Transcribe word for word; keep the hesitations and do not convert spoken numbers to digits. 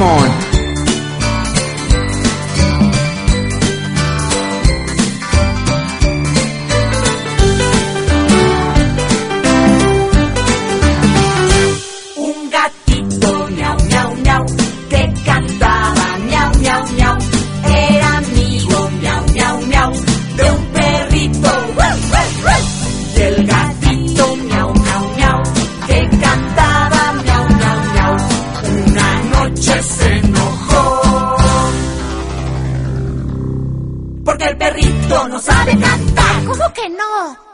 Come on. Porque el perrito no sabe cantar. ¿Cómo que no?